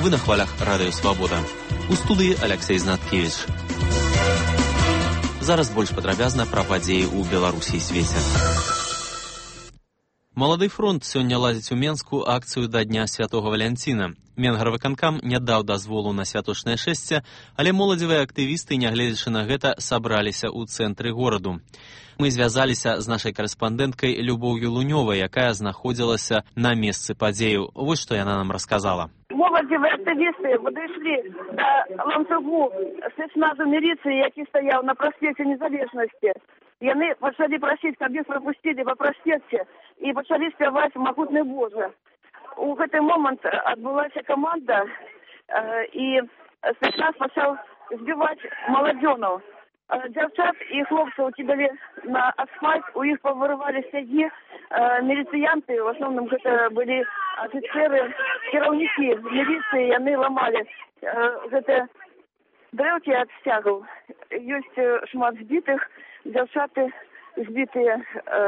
Вы на хвалях Радыё Свабода. У студыі Алексей Знаткевич. Зараз больш падрабязна пра падзеі ў Беларусі і свеце. Малады фронт сёння ладзіць у Менску акцыю да Дня Святога Валянціна. Менгарвыканкам не даў дазволу на святочнае шэсце, але моладзевыя актывісты, нягледзячы на гэта, сабраліся ў цэнтры гораду. Мы звязаліся з нашай карэспандэнткай Любоўю Лунёвай, якая знаходзілася на месцы падзею. Вось што яна нам расказала. Моладзевыя актывісты падышлі да ланцугу спецназу міліцыі, які стаяў на праспекце Незалежнасці. Яны пачалі прасіць, каб іх прапусцілі па праспекце і пачалі спяваць «Магутны Божа». У гэты момант адбылася каманда, і спецназ пачаў збіваць маладзёнаў. Дзяўчат і хлопцаў кідалі на асфальт, у іх павырывалі сцягі. Міліцыянты, в асноўным гэта былі афіцеры, кіраўнікі міліцыі, яны ламалі гэтыя дрэўкі ад сцягаў. Ёсць шмат збітых, дзяўчаты збітыя,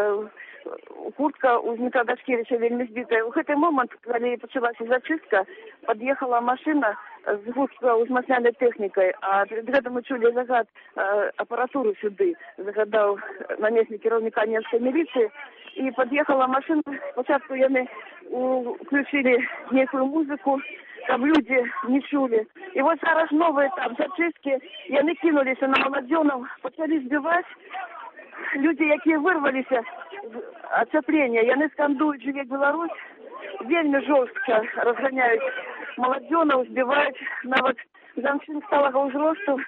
куртка у Дмітра Дашкевіча вельмі збітая. У гэты момант, калі пачалася зачыстка, пад'ехала машына з густка узмацнялай тэхнікай, а перед гэтым мы чулі загад апаратуры сюды, загадаў намеснік кіраўніка Менскай міліцыі, і пад'ехала машына. Спачатку яны включілі нейкую музыку, каб людзі не чулі. І вось зараз новы этап зачысткі, яны кінуліся на маладзёнаў, пачалі збіваць. Людзі, якія вырваліся з ацяплення, яны скандуюць «Жыве Беларусь», вельмі жорстка разганяюць маладзёнаў, збіваюць нават жанчын сталага ўзросту.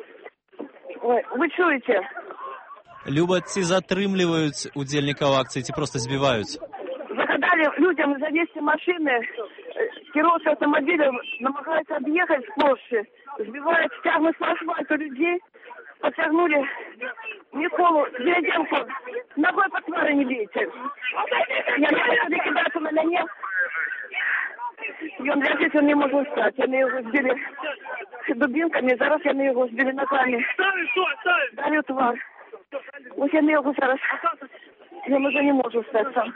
Вы чуеце? Люба, ці затрымліваюць удзельнікаў акцыі, ці проста збіваюць? Загадалі людзям завесці машыны, кіроўцы аўтамабіля намагаюцца аб'ехаць з плошчы, збіваюць, цягнуць на асфальту людзей, потягнули Миколу Деревенко, ногой по твари не бейте. Я не хочу кидаться на меня. И он лежит, он не может встать. Они его сбили дубинками, зараз они его сбили ногами. Дали тварь. Ось они его зараз. Он уже не может встать сам.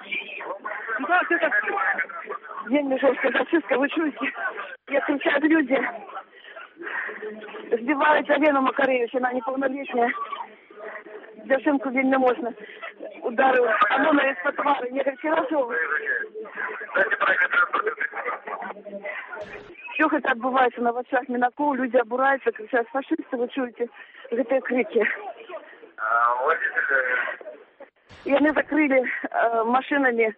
День жестко зачистка, вы чуете? Я кричат люди. Збивають Алену Макаревич, вона неповнолітня. Дзяўчынку вельмі моцна ударив. А вона із-під твари некалькі разів. Що гэта адбуваецца на вачах мінакоў, людзі абураюцца, кричаць «фашисты», вы чуеце гэтыя крыкі. Яны закрылі машинами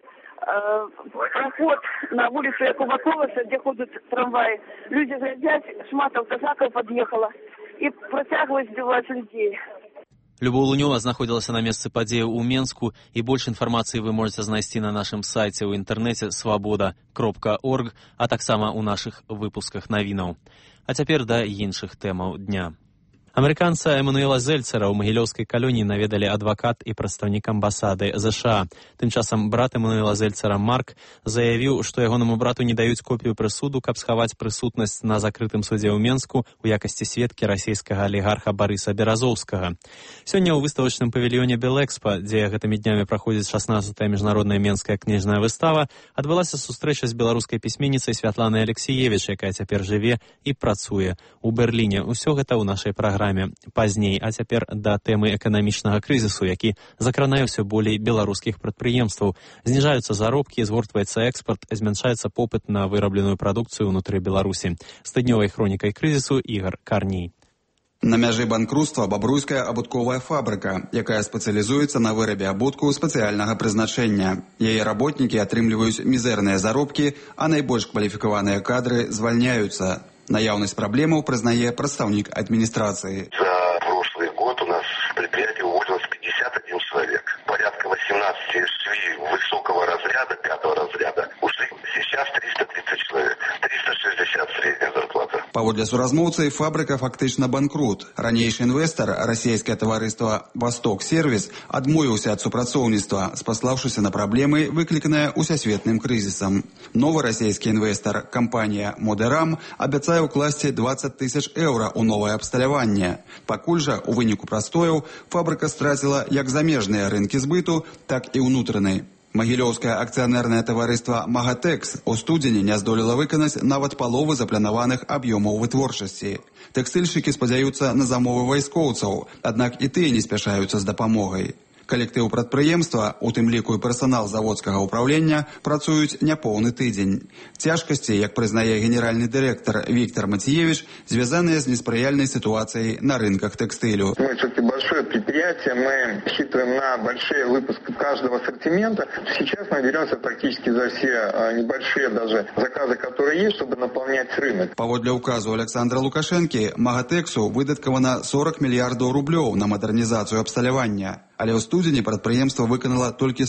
проход на вуліцу Якова Коласа, де ходять трамваї. Люди глядять, шмат автозакаў пад'ехала і працягваюць збіваць людзей. Любоў Лунёва знаходзілася на месцы падзею ў Менску, і больш інфармацыі вы можаце знайсці на нашым сайце ў інтэрнэце swaboda.org, а таксама ў нашых выпусках навінаў. А цяпер да іншых тэмаў дня. Амерыканца Эмануэла Зельцера ў магілёўскай калоніі наведалі адвакат і прадстаўнік амбасады ЗША. Тым часам брат Эмануэла Зельцера Марк заявіў, што ягонаму брату не даюць копію прысуду, каб схаваць прысутнасць на закрытым судзе ў Менску ў якасці сведкі расійскага алігарха Барыса Беразоўскага. Сёння ў выставачным павільёне Белэкспа, дзе гэтымі днямі праходзіць 16-я міжнародная менская кніжная выстава, адбылася сустрэча з беларускай пісьменніцай Святланай Алексіевіч, якая цяпер жыве і працуе ў Берліне. Усё гэта ў нашай праграме пазней, а цяпер да тэмы эканамічнага крызісу, які закранае ўсё болей беларускіх прадпрыемстваў. Зніжаюцца заробкі, згортваецца экспарт, змяншаецца попыт на вырабленую прадукцыю ўнутры Беларусі. З тыднёвай хронікай крызісу Ігор Карній. На мяжы банкруцтва бабруйская абутковая фабрыка, якая спецыялізуецца на вырабе абутку спецыяльнага прызначэння. Яе работнікі атрымліваюць мізэрныя заробкі, а найбольш кваліфікаваныя кадры звальняюцца. Наяўнасць праблемаў прызнае прадстаўнік администрации. За прошлый год у нас в предприятии уволилось 51 человек. Порядка 18 СВИ высокого разряда, 5-го разряда. Ушли сейчас 330 человек. 360 средняя зарплата. Паводле суразмоўцы, фабрыка фактычна банкрут. Ранейшы інвестар, расійскае таварыства «Восток Сервис», адмовіўся ад супрацоўніцтва, спаслаўшыся на праблемы, выкліканыя усесветным крызісам. Новы расійскі інвестар, кампанія «Модерам», абяцае укласці 20 тысяч еўра ў новае абсталяванне. Пакуль жа, у выніку прастояў, фабрыка страціла як замежныя рынкі збыту, так і ўнутраны. Магілёўскае акцыянернае таварыства «Магатэкс» у студзені не здолела выканаць нават паловы запланаваных аб'ёмаў вытворчасці. Тэкстыльшчыкі спадзяюцца на замовы вайскоўцаў, аднак і тыя не спяшаюцца з дапамогай. Калектыў прадпрыемства, у тым ліку і персанал заводскага ўпраўлення, працуюць няпоўны тыдзень. Цяжкасці, як прызнае генеральны дырэктар Віктор Мацьевич, звязаныя з неспрыяльнай ситуацией на рынках текстилю. Мы все-таки большое предприятие, мы рассчитываем на большие выпуски каждого ассортимента. Сейчас мы беремся практически за все небольшие даже заказы, которые есть, чтобы наполнять рынок. Паводле указу Александра Лукашэнкі, Магатэксу выдаткавана 40 мільярдаў рублёў на мадэрнізацыю абсталявання. Але ў студзені прадпрыемства выканала толькі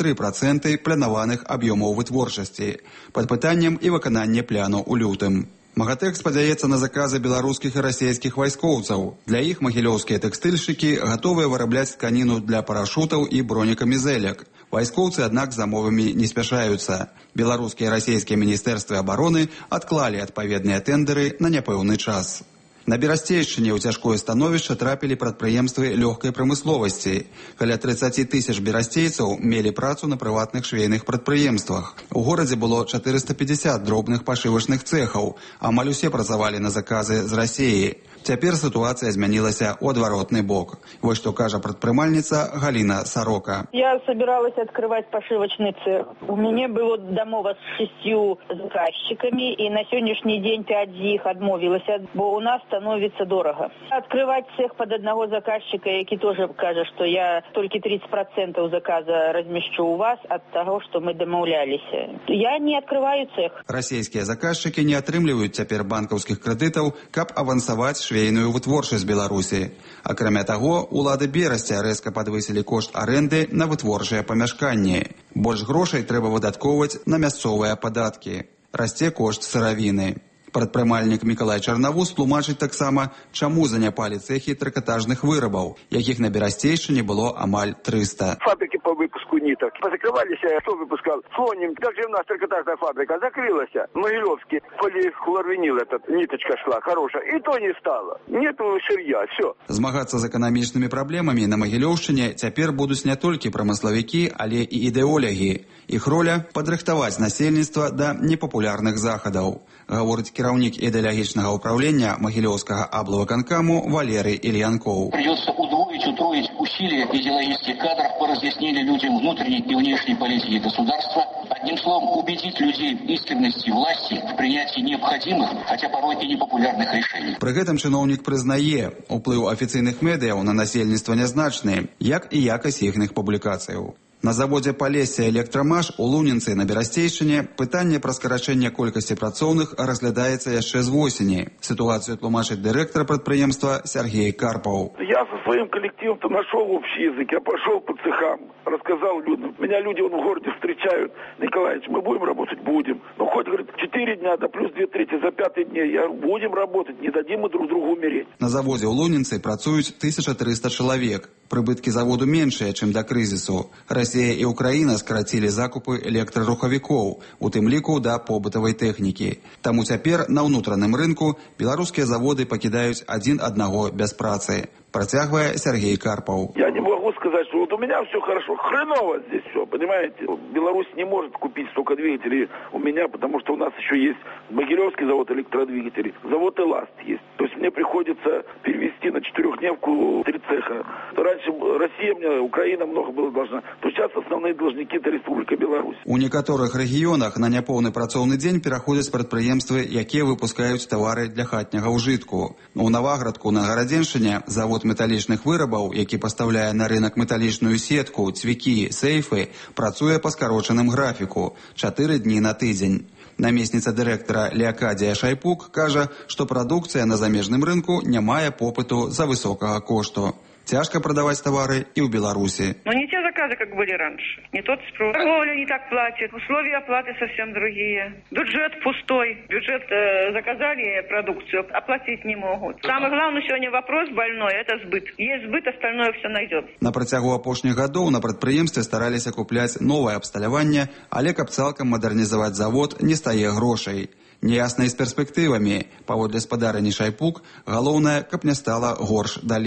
43% планаваных аб'ёмаў вытворчасці. Пад пытаннем і выкананне пляну ў лютым. Магатэкс спадзяецца на заказы беларускіх і расійскіх вайскоўцаў. Для іх магілёўскія тэкстыльшчыкі гатовыя вырабляць тканіну для парашутаў і бронекамізэлек. Вайскоўцы, аднак, з замовамі не спяшаюцца. Беларускія і расійскія міністэрствы абароны адклалі адпаведныя тэндеры на няпэўны час. На Берасцейшчыне ў цяжкое становішча трапілі прадпрыемствы лёгкай прамысловасці. Каля 30 тысяч берасцейцаў мелі працу на прыватных швейных прадпрыемствах. У горадзе было 450 дробных пашывачных цэхаў. Амаль усе працавалі на заказы з Расіі. Цяпер сітуацыя змянілася ў адваротны бок. Вось што кажа прадпрымальніца Галіна Сарока. Я собиралась открывать пошивочный цех. У меня было домова с 6 заказчиками, и на сегодняшний день 5 из них отмовилась, бо у нас становится дорого. Открывать цех под одного заказчика, який тоже скажет, что я только 30% заказа размещу у вас от того, что мы домовлялись. Я не открываю цех. Расійскія заказчыкі не атрымліваюць цяпер банкаўскіх крэдытаў, каб авансаваць швейную вытворчасць Беларусі. Акрамя таго, улады Берасця рэзка падвысілі кошт арэнды на вытворчыя памяшканні. Больш грошай трэба выдаткоўваць на мясцовыя падаткі. Расце кошт сыравіны. Прадпрымальнік Мікалай Чарнавуз тлумачыць таксама, чаму заняпалі цэхі трыкатажных вырабаў, якіх на Берасцейшчыне было амаль 300. Фабрики по выпуску ниток позакрывались, кто выпускал? Слоним. Также у нас трикотажная фабрика закрылась. Могилевский полихлорвинил, этот ниточка шла хорошая, и то не стало. Нету сырья, все. Змагацца з эканамічнымі праблемамі на Магілёўшчыне цяпер будуць не толькі прамыславікі, але і ідэолягі. Іх роля – падрыхтаваць насельніцтва да непапулярных захадаў, гаворыць кіраўнік ідэалагічнага ўпраўлення Магілёўскага аблвыканкаму Валерый Ильянков. Придется утроить усилия идеологических кадров по разъяснению людям внутренней и внешней политики государства. Одним словом, убедить людей в искренности власти в принятии необходимых, хотя порой и непопулярных решений. Пры гэтым чыноўнік прызнае, уплыў афіцыйных медыяў на насельніцтва нязначны, як і якасць іхных публікацыяў. На заводзе Палесся Электрамаш у Лунінцы на Берасцейшчыне пытанне пра скарачэнне колькасці працоўных разглядаецца яшчэ з восені. Сітуацыю тлумачыць дырэктар прадпрыемства Сергей Карпаў. Я со своим коллективом-то нашел общий язык, я пошел по цехам, рассказал людям. Меня люди в городе встречают. Николаевич, мы будем работать? Будем. Ну, хоть, говорит, 4 дня, да плюс 2/3 за 5-й день. Я говорю, будем работать, не дадим мы друг другу умереть. На заводзе ў Лунінцы працуюць 1300 чалавек. Прыбыткі заводу меншыя, чым да крызісу. Расія і Украіна скарацілі закупы электрарухавікоў, у тым ліку да побытавай тэхнікі. Таму цяпер на ўнутраным рынку беларускія заводы пакідаюць адзін аднаго без працы. Процягвае Сергей Карпаў. Я не могу сказать, что вот у меня все хорошо. Хреново здесь все, понимаете? Беларусь не может купить столько двигателей у меня, потому что у нас еще есть Могилевский завод электродвигателей, завод «Эласт» есть. То есть мне приходится перевести на 4-дневку 3 цеха. Раньше Россия мне, Украина много было должна. То сейчас основные должники – это Республика Беларусь. У некаторых рэгіёнах на няпоўны працоўны дзень пераходзяць прадпрыемствы, якія выпускаюць тавары для хатняга ўжытку. У Наваградку на Гарадзеншчыне завод металічных вырабаў, які пастаўляе на рынок металічную сетку, цвікі, сейфы, працуе па скарочаным графіку – 4 дні на тыдзень. Намесніца дырэктара Леакадія Шайпук кажа, што прадукцыя на замежным рынку не мае попыту за высокага кошту. Цяжка прадаваць тавары і ў Беларусі. Но не те заказы, как были раньше. Не тот спрос. Торговля не так платит. Условия оплаты совсем другие. Бюджет пустой. Бюджет заказали продукцию, оплатить не могут. Самый главный сегодня вопрос больной – это сбыт. Есть сбыт, остальное все найдется. На працягу апошніх гадоў на прадпрыемстве стараліся купляць новае абсталяванне, але каб цалкам мадэрнізаваць завод не стае грошай. Неясна і з перспектывамі. Паводле спадарыні Шайпук, галоўнае, каб не стала горш далей.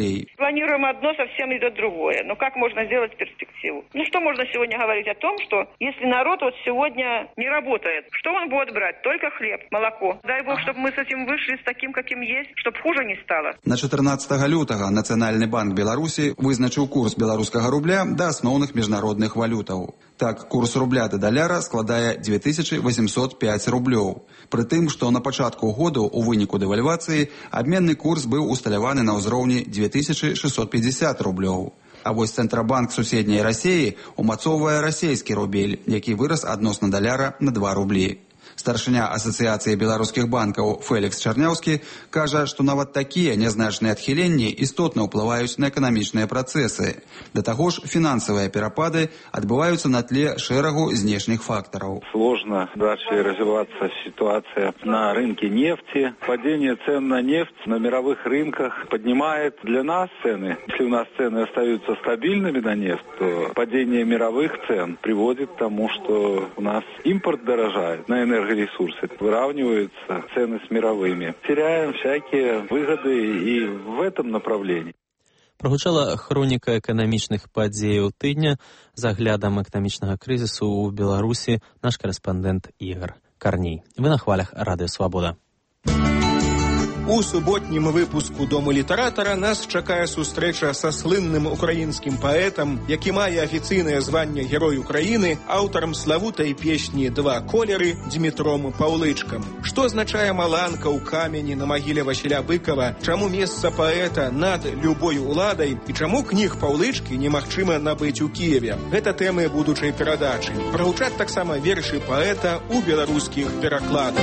планируем одно, совсем идет другое. Но как можно сделать перспективу? Ну, что можно сегодня говорить о том, что если народ вот сегодня не работает, что он будет брать? Только хлеб, молоко. Дай Бог, чтобы мы с этим вышли, с таким, каким есть, чтобы хуже не стало. На 14 лютага Нацыянальны банк Беларусі вызначыў курс беларускага рубля да асноўных міжнародных валютаў. Так, курс рубля да даляра складае 2805 рублёў. Пры тым, што на пачатку году у выніку дэвальвацыі абменны курс быў усталяваны на ўзроўні 2650 рублёў. А вось Цэнтрабанк суседняй Расіі умацоўвае расійскі рубель, які вырас адносна даляра на 2 рублі. Старшыня Асацыяцыі беларускіх банкаў Фэлікс Чарняўскі кажа, што нават такія нязначныя адхіленні істотна ўплываюць на эканамічныя працэсы. Да таго ж, фінансавыя перапады адбываюцца на тле шэрагу знешніх фактараў. Сложно дальше развиваться ситуация на рынке нефти. Падение цен на нефть на мировых рынках поднимает для нас цены. Если у нас цены остаются стабильными на нефть, то падение мировых цен приводит к тому, что у нас импорт дорожает на энергоресурсы, выравниваются цены с мировыми. Теряем всякие выгоды и в этом направлении. Прагучала хроніка эканамічных падзеяў тыдня з аглядам эканамічнага крызісу ў Беларусі наш карэспандэнт Ігор Карней. Вы на хвалях Радыё Свабода. У суботнім выпуску «Дому літаратара» нас чакае сустрэча са слынным украінскім паэтам, які мае афіцыйнае званне Герой Украіны, аўтарам славутай песні «Два колеры» Дмітром Паўлычкам. Што азначае маланка ў камені на магіле Васіля Быкова, чаму месца паэта над любой уладай і чаму кніг Паўлычкі немагчыма набыць у Кіеве. Гэта тэмы будучай перадачы. Прагучаць таксама вершы паэта ў беларускіх перакладах.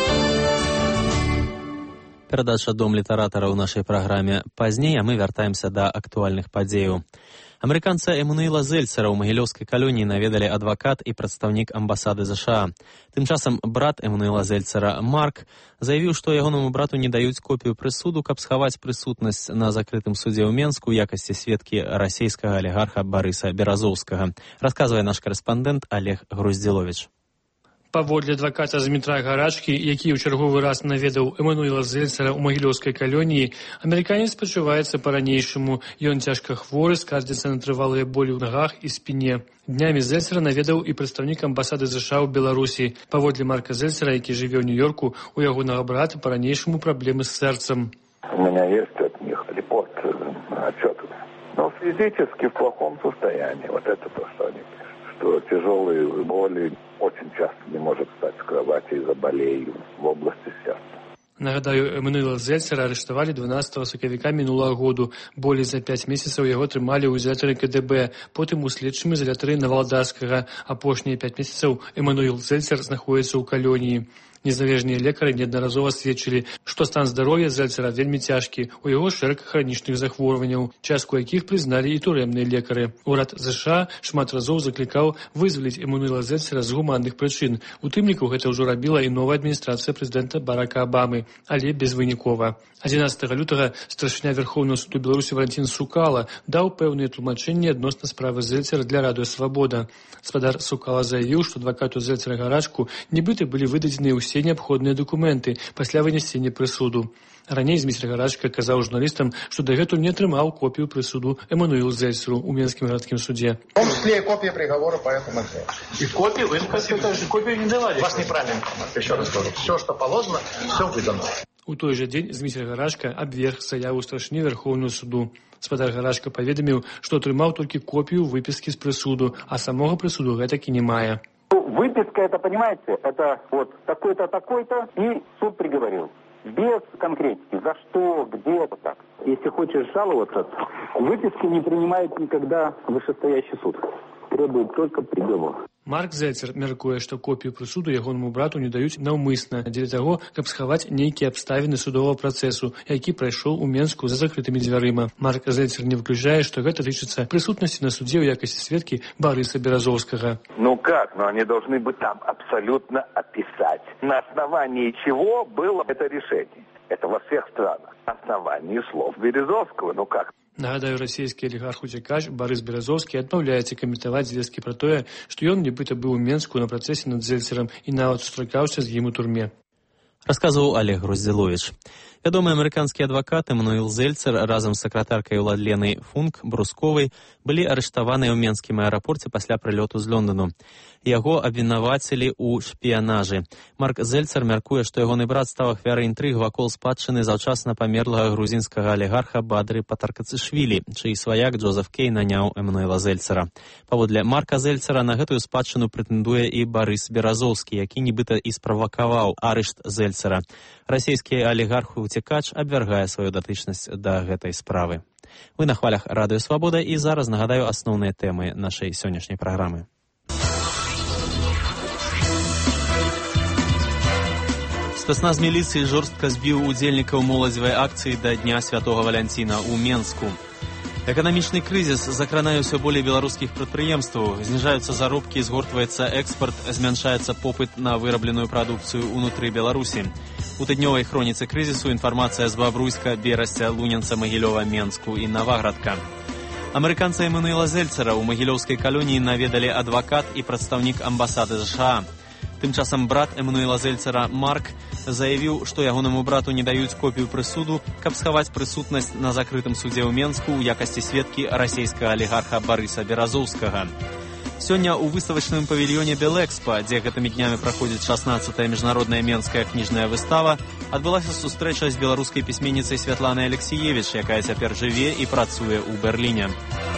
Перадача «Дом літаратара» ў нашай праграме пазней, а мы вяртаемся да актуальных падзеяў. Амерыканца Эммануэла Зельцера ў магілёўскай калоніі наведалі адвакат і прадстаўнік амбасады ЗША. Тым часам брат Эммануэла Зельцера, Марк, заявіў, што ягонаму брату не даюць копію прысуду, каб схаваць прысутнасць на закрытым судзе ў Менску ў якасці сведкі расійскага алігарха Барыса Беразоўскага. Расказвае наш карэспандэнт Олег Груздзіловіч. Паводле адваката Змітра Гарачкі, які ў чарговы раз наведаў Эммануэла Зельцера ў магілёўскай калоніі, амерыканец пачуваецца па-ранейшаму. Ён цяжка хворы, скардзіцца на трывалыя болі ў нагах і спіне. Днямі Зельцера наведаў і прадстаўнік амбасады ЗША ў Беларусі. Паводле Марка Зельцера, які жыве ў Нью-Йорку, у ягонага брата па-ранейшаму праблемы з сэрцам. У меня есть от них репорт, отчет. Но физически в плохом состоянии. Вот это то, что они пишут. Что тяжелые боли, очень часто не может встать с кровати из-за болей в области сердца. Нагадаю, Эммануэла Зельцера арыштавалі 12 сакавіка мінулага году. Болей за 5 месяцаў яго трымалі ў ізалятары КДБ, потым у следчым ізалятары Навалдарскага. Апошнія 5 месяцаў Эммануэл Зельцер знаходіцца ў калоніі. Незалежныя лекары неаднаразова сведчылі, што стан здароўя Зельцера вельмі цяжкі, у яго шэраг хранічных захворванняў, частку якіх прызналі і турэмныя лекары. Урад ЗША шмат разоў заклікаў вызваліць Эммануэла Зельцера з гуманных прычын. У тым ліку гэта ўжо рабіла і новая адміністрацыя прэзідэнта Барака Абамы, але безвынікова. 11 лютага старшыня Верхоўнага суду Беларусі Валентин Сукала даў пэўныя тлумачэнні адносна справы Зельцера для Радыё Свабода. Спадар Сукала заявіў, што адвакату Зельцера Гарачку нібыта былі выдадзеныя ўсе неабходныя дакументы пасля вынесення прысуду. Раней Зміцер Гарачка казаў журналістам, што дагэтуль не атрымаў копію прысуду Эммануэлу Зельцеру ў Менскім гарадскім суде. В том числе и копия приговора по этому делу. И копию? Вы копию не давали? Вас неправильно информация, еще раз скажу. Все, что положено, все выдано. У той жа дзень Зміцер Гарачка абверг заяву старшыні Верхоўнага суду. Спадар Гарачка паведаміў, што атрымаў толькі копію выпіскі з прысуду, а самога прысуду гэтак і не мае. Выписка, это, понимаете, это вот такой-то, такой-то, и суд приговорил. Без конкретики. За что, где, это так. Если хочешь жаловаться, выписки не принимает никогда вышестоящий суд. Требует только приговор. Марк Зельцер мяркуе, што копію прысуду ягонаму брату не даюць наўмысна дзеля таго, каб схаваць нейкія абставіны судовага працэсу, які прайшоў у Менску за закрытымі дзвярыма. Марк Зельцер не выключае, што гэта тычыцца прысутнасці на судзе ў якасці сведкі Барыса Беразоўскага. Ну как? Но они должны бы там абсолютно описать, на основании чего было это решение. Это во всех странах. На основании слов Березовского. Ну как? Нагадаю, расійскі алігарх-уцякач Барыс Беразоўскі адмаўляецца каментаваць звесткі пра тое, што ён нібыта быў у Менску на працэсе над Зельцерам і нават сустракаўся з ім у турме. Расказваў Олег Груздзіловіч. Вядомы амерыканскі адвакат Эммануэл Зельцер разам з сакратаркай Уладленай Функ Брусковай былі арыштаваныя ў менскім аэрапорце пасля прылёту з Лондону. Яго абвінавацілі ў шпіянажы. Марк Зельцер мяркуе, што ягоны брат стаў ахвярай інтрыг вакол спадчыны заўчасна памерлага грузінскага алігарха Бадры Патаркацышвілі, чый сваяк Джозеф Кей наняў Эммануэла Зельцера. Паводле Марка Зельцера на гэтую спадчыну прэтэндуе і Барыс Беразоўскі, які нібыта і справакаваў арышт Зельцера. Расійскі алігарх-уцекач абвяргае сваю датычнасць да гэтай справы. Вы на хвалях Радыё Свабода, і зараз нагадаю асноўныя тэмы нашай сённяшняй праграмы. Спецназ міліцыі жорстка збіў удзельнікаў моладзевай акцыі да Дня Святога Валянціна ў Менску. Эканамічны крызіс закранае ўсё болей беларускіх прадпрыемстваў, зніжаюцца заробкі, згортваецца экспарт, змяншаецца попыт на вырабленую прадукцыю ўнутры Беларусі. У тыднёвай хроніцы крызісу інфармацыя з Бабруйска, Берасця, Лунянца, Магілёва, Менску і Наваградка. Амерыканца Эммануэла Зельцера ў магілёўскай калоніі наведалі адвакат і прадстаўнік амбасады США. Тым часам брат Эммануэла Зельцера Марк заявіў, што ягонаму брату не даюць копію прысуду, каб схаваць прысутнасць на закрытым судзе ў Менску ў якасці сведкі расійскага алігарха Барыса Беразоўскага. Сёння ў выставачным павільёне Белэкспа, дзе гэтымі днямі праходзіць 16-я міжнародная менская кніжная выстава, адбылася сустрэча з беларускай пісьменніцай Святланай Алексіевіч, якая цяпер жыве і працуе ў Берліне.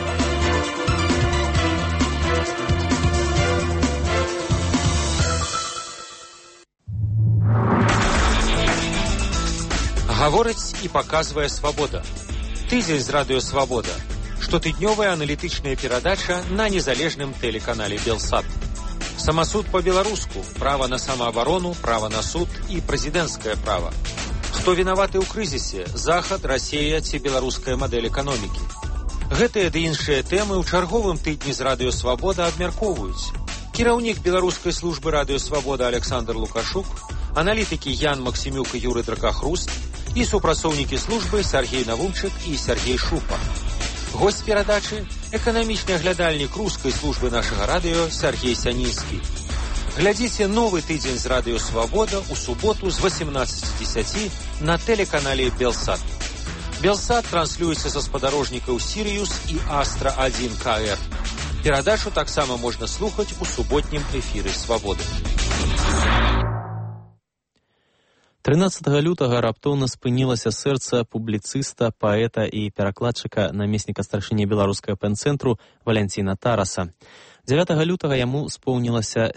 Гаворыць і паказвае Свабода. Тыдзень з Радыё Свабода. Штотыднёвая аналітычная перадача на незалежным тэлеканале Белсат. Самасуд па-беларуску, права на самаабарону, права на суд і прэзідэнцкае права. Хто вінаваты ў крызісе, Захад, Расія ці беларуская мадэль эканомікі. Гэтыя ды іншыя тэмы ў чарговым тыдні з Радыё Свабода абмяркоўваюць. Кіраўнік беларускай службы Радыё Свабода Александр Лукашук, аналітыкі Ян Максімюк і Юры Дракахруст і супрацоўнікі службы Сергей Навумчык і Сергей Шупа. Госць перадачы – эканамічны аглядальнік рускай службы нашага радыё Сергей Сянінскі. Глядзіце новы тыдзень з Радыё Свабода ў суботу з 18:10 на тэлеканале Белсат. Белсат транслюецца са спадарожнікаў Сіриус і Астра 1 КР. Перадачу таксама можна слухаць у суботнім эфіры Свабоды. 13 лютага раптоўна спынілася сэрца публіцыста, паэта і перакладчыка, намесніка старшыні беларускага пэн-цэнтру Валянціна Тараса. 9 лютага яму споўнілася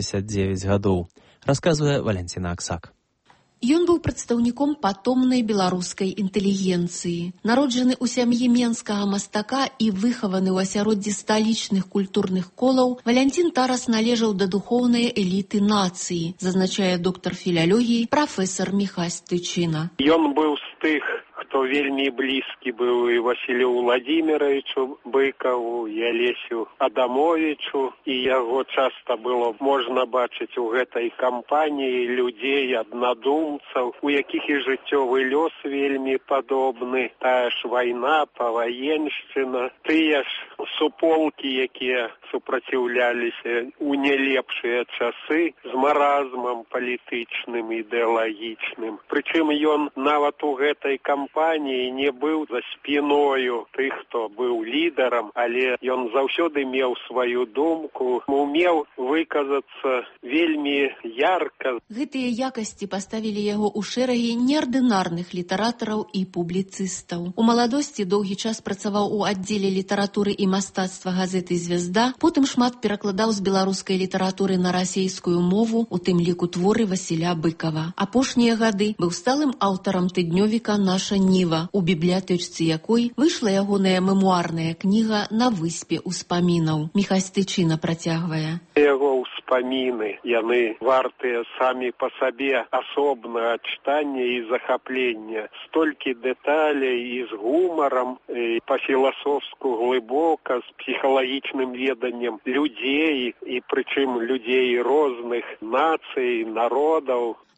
79 гадоў. Расказвае Валянціна Аксак. Ён быў прадстаўніком патомнай беларускай інтэлігенцыі. Народжаны ў сям'і менскага мастака і выхаваны ў асяроддзі сталічных культурных колаў, Валянцін Тарас належаў да духоўнай эліты нацыі, зазначае доктар філалогіі прафесар Міхась Тычына. Ён быў з тых, хто вельмі блізкі быў і Васілю Владимировичу Быкаву, і Алесю Адамовичу, і яго часта было можна бачыць у гэтай кампаніі людзей, аднадумцаў, у якіх і жыццёвы лёс вельмі падобны. Тая ж вайна, паваеншчына, тыя ж суполкі, якія супраціўляліся у нялепшыя часы з маразмам палітычным, ідэалагічным. Прычым ён нават у гэтай кампаніі не быў за спіною тых, хто быў лідарам, але ён заўсёды меў сваю думку, умеў выказацца вельмі ярка. Гэтыя якасці паставілі яго ў шэрагі неардынарных літаратараў і публіцыстаў. У маладосці доўгі час працаваў у аддзеле літаратуры і мастацтва газеты «Звезда», потым шмат перакладаў з беларускай літаратуры на расейскую мову, у тым ліку творы Васіля Быкава. Апошнія гады быў сталым аўтарам тыднёвіка «Наша Ніва», у бібліятэчцы якой выйшла ягоная мемуарная кніга «На выспе ўспамінаў». Міхась Тычына працягвае. Яго ўспаміны, яны вартыя самі па сабе асобна ад чытання і захаплення. Столькі дэталей і з гумарам, і па-філасофску глыбока, з псіхалагічным веданнем людзей, і прычым людзей розных нацый, народаў.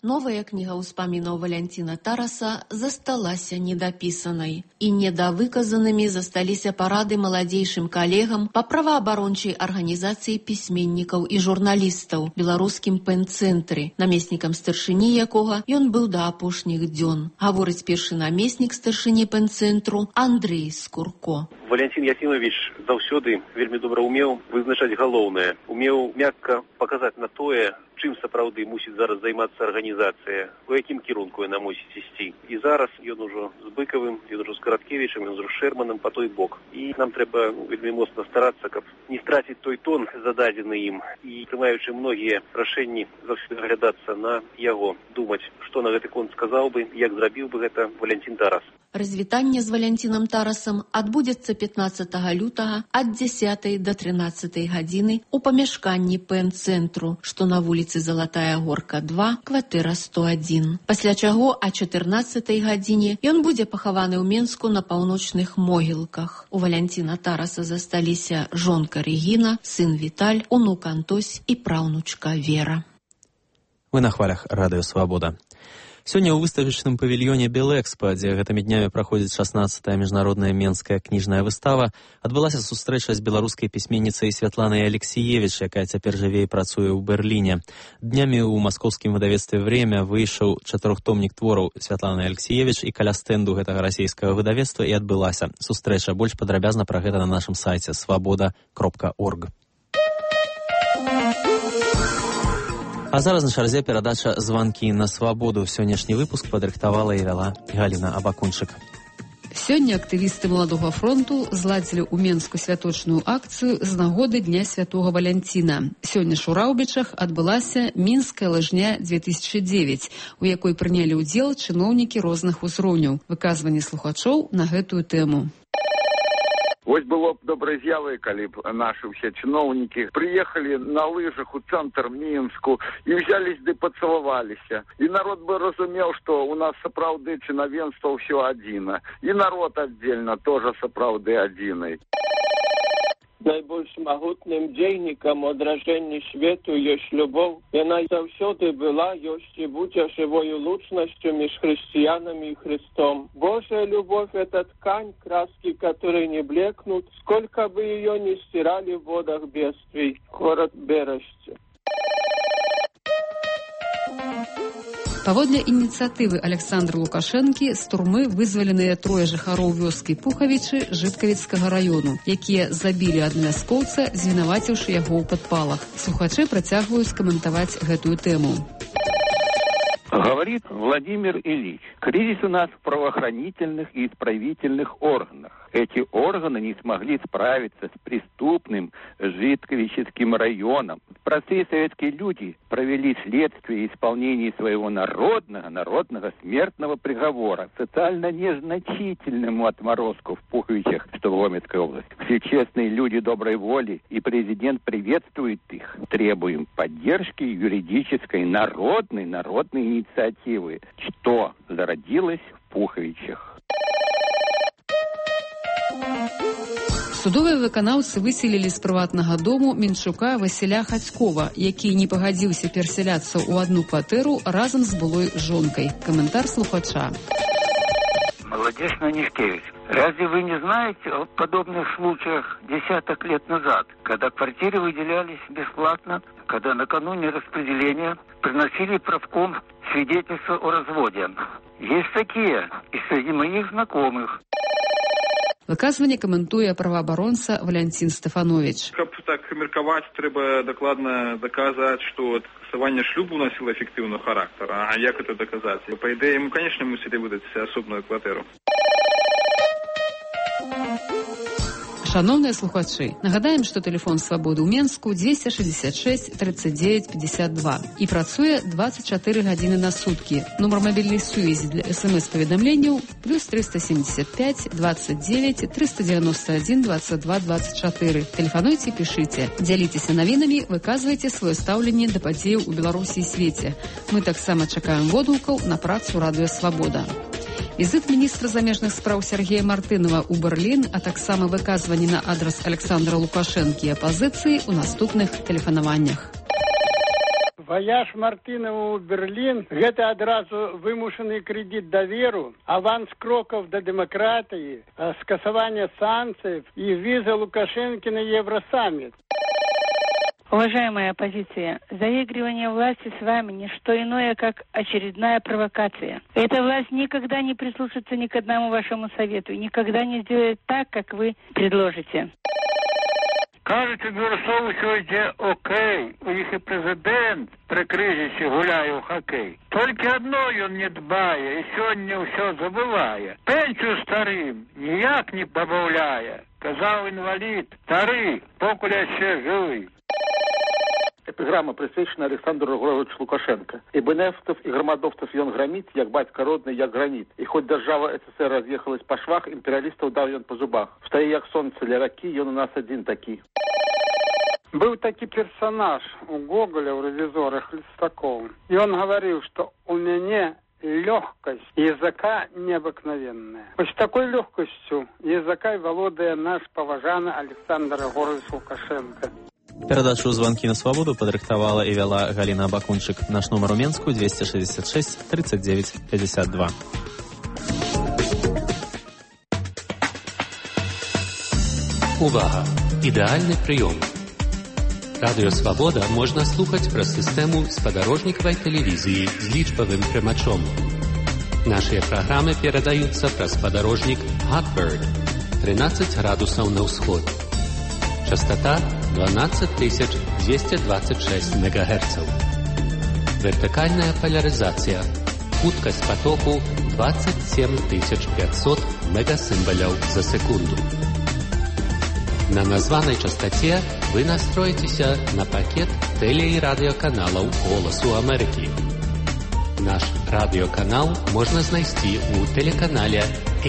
Новая кніга ўспамінаў Валянціна Тараса засталася недапісанай. І недавыказанымі засталіся парады маладзейшым калегам па праваабарончай арганізацыі пісьменнікаў і журналістаў беларускім пэн-цэнтры, намеснікам старшыні якога ён быў да апошніх дзён. Гаворыць першы намеснік старшыні пэн-цэнтру Андрэй Скурко. Валянцін Ясімавіч заўсёды вельмі добра ўмеў вызначаць галоўнае, умеў мякка паказаць на тое, чым сапраўды мусіць зараз займацца арганізацыя, у якім кірунку яна мусіць ісці. І зараз ён ужо з Быкавым, ён ужо з Караткевічам, ён ужо з Шэрманам па той бок. І нам трэба вельмі моцна старацца, каб не страціць той тон, зададзены ім. І прымаючы многія рашэнні, заўсёды аглядацца на яго, думаць, што на гэты конт сказаў бы, як зрабіў бы гэта Валянцін Тарас. Развітанне з Валянцінам Тарасам адбудзецца 15 лютага ад 10 до 13 гадзіны ў памяшканні пэн-цэнтру, што на вуліцы Залатая Горка 2, кватэра 101. Пасля чаго а 14 гадзіне ён будзе пахаваны ў Менску на паўночных могілках. У Валянціна Тараса засталіся жонка Рэгіна, сын Віталь, унук Антось і праўнучка Вера. Вы на хвалях Радыё Свабода. Сёння ў выставачным павільёне Белэкспа, дзе гэтымі днямі праходзіць 16-я міжнародная менская кніжная выстава, адбылася сустрэча з беларускай пісьменніцай Святланай Алексіевіч, якая цяпер жыве і працуе ў Берліне. Днямі ў маскоўскім выдавецтве «Время» выйшаў 4-томнік твораў Святланы Алексіевіч, і каля стэнду гэтага расійскага выдавецтва і адбылася сустрэча. Больш падрабязна пра гэта на нашым сайце свабода.орг. А зараз на чарзе перадача «Званкі на свабоду». Сённяшні выпуск падрыхтавала і вяла Галіна Абакунчык. Сёння актывісты Маладога фронту зладзілі ў Менску святочную акцыю з нагоды Дня Святога Валянціна. Сёння ж у Раўбічах адбылася Мінская лыжня 2009, у якой прынялі ўдзел чыноўнікі розных узроўняў. Выказванне слухачоў на гэтую тэму. Вось было б добрай з'явай, калі б нашы ўсе чыноўнікі прыехалі на лыжах у цэнтр Мінску і взялись ды пацалаваліся. І народ бы разумеў, што у нас сапраўды чынавенства ўсё адзіна. І народ аддзельна тоже сапраўды адзінай. Najbольш магутным дзейнікам адражэння свету ёсць любоў. Яна заўсёды была, ёсць і будзе жывою лучнасцю між хрысціянамі і Христом. Божая любовь — это ткань, краски которой не блекнут, сколько бы ее ни стирали в водах бедствий. Город Бережцы. Паводле ініцыятывы Александра Лукашэнкі з турмы вызваленыя 3 жыхароў вёскі Пухавічы Жыткавіцкага раёну, якія забілі адмяскоўца, звінаваціўшы яго ў падпалах. Слухачы працягваюць каментаваць гэтую тэму. Говорит Владимир Ильич, кризис у нас в правоохранительных и исправительных органах. Эти органы не смогли справиться с преступным Житковическим районом. Простые советские люди провели следствие исполнения своего народного смертного приговора социально незначительному отморозку в Пуховичах, что в Омской области. Все честные люди доброй воли, и президент приветствует их. Требуем поддержки юридической народной инициативы, что зародилось в Пуховичах. Судовыя выканаўцы выселілі з прыватнага дому Менчука Васіля Хацькова, які не пагадзіўся перасяляцца ў одну кватэру разам з былой жонкай. Каментар слухача. Молодец Нанишкевич, разве вы не знаете о подобных случаях десяток лет назад, когда квартиры выделялись бесплатно, когда накануне распределения приносили правком свидетельство о разводе? Есть такие и среди моих знакомых. Выказванне каментуе праваабаронца Валянцін Стефанович. Каб так меркаваць, трэба дакладна даказаць, што скасаванне шлюбу носіло эфектыўны характар. А як это даказаць? Па ідэі, мы, конечно, мусілі выдаць асобную кватэру. Шановныя слухачы, нагадаем, што тэлефон Свабоды ў Менску 266 39 52 і працуе 24 гадзіны на суткі. Нумар мабільнай сувязі для СМС-паведамленняў плюс 375 29 391 22 24. Тэлефануйце, пішыце. Дзяліцеся навінамі, выказвайце сваё стаўленне да падзеяў у Беларусі і свеце. Мы таксама чакаем водгукаў на працу Радыё Свабода. Візит міністра замежных спраў Сергея Мартынова ў Берлін, а таксама выказванні на адрас Александра Лукашэнкі і апазіцыі ў наступных тэлефанаваннях. Ваяж Мартынова ў Берлін – гэта адразу вымушаны крэдит даверу, аванс крокаў да дэмакратыі, скасавання санкцый и виза Лукашенко на Евросаммит. Уважаемая оппозиция, заигрывание власти с вами не что иное, как очередная провокация. Эта власть никогда не прислушается ни к одному вашему совету, никогда не сделает так, как вы предложите. Кажуть, у Білорусов усё ідзе окей. У іх і прэзідэнт пры крызісе гуляе ў хакей. Толькі адно ён не дбае і сёння ўсё забывае. Пенсію старым ніяк не пабаўляе. Казаў інвалід, стары, покуль яшчэ жывы. Эпиграмма присвящена Александру Григоровичу Лукашенко. Ибо нефтов и громадовцев он громит, як батька родный, як гранит. И хоть держава СССР разъехалась по швах, империалистов дал он по зубах. Встає як солнце для раки, он у нас один таки. Был такой персонаж у Гоголя, у ревизорах Листакова. И он говорил, что у меня легкость языка необыкновенная. Вот с такой легкостью языка володает наш поважанный Александр Григорович Лукашенко. Перадачу «Звонки на свободу» падрыхтавала і вяла Галина Бакунчык. Наш нумар у Менску 266 39 52. Увага! Ідэальны прыём. Радыё «Свабода» можна слухаць праз сістэму спадарожнікавай тэлевізіі з лічбавым прымачом. Нашыя праграмы перадаюцца праз спадарожнік Hotbird 13 градусаў на ўсход. Частота 12226 МГц. Вертикальная поляризация. Хуткость потоку 27500 мегасимволяў за секунду. На названной частоте вы настроитеся на пакет теле- и радиоканалаў «Голосу Америки». Наш радиоканал можно знайсці у телеканале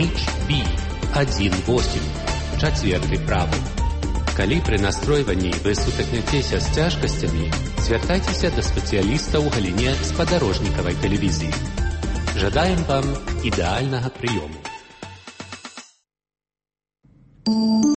HB18, чацвёрты правы. Калі пры настройванні вы сутыкнецеся з цяжкасцямі, звяртайцеся да спецыяліста ў галіне спадарожнікавай тэлевізіі. Жадаем вам ідэальнага прыёму.